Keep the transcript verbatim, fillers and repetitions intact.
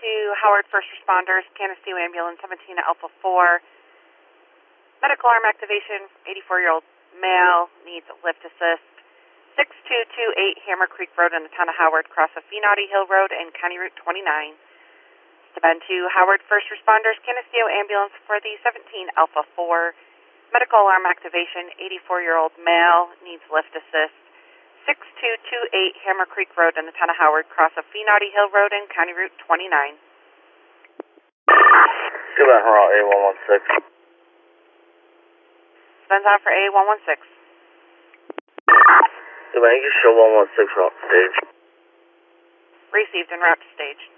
to Howard First Responders, Canisteo Ambulance seventeen Alpha four. Medical arm activation, eighty-four-year-old male, needs lift assist. six two two eight Hammer Creek Road in the town of Howard, cross of Feenaughty Hill Road and County Route twenty-nine. Steben to Howard First Responders, Canisteo Ambulance for the seventeen Alpha four. Medical alarm activation, eighty-four-year-old male, needs lift assist. six two two eight Hammer Creek Road in the town of Howard, cross of Feenaughty Hill Road and County Route twenty-nine. Steben, Herald A one one six. Steben's on for A one one six. Steben, you can show one one six route to stage. Received en route to stage.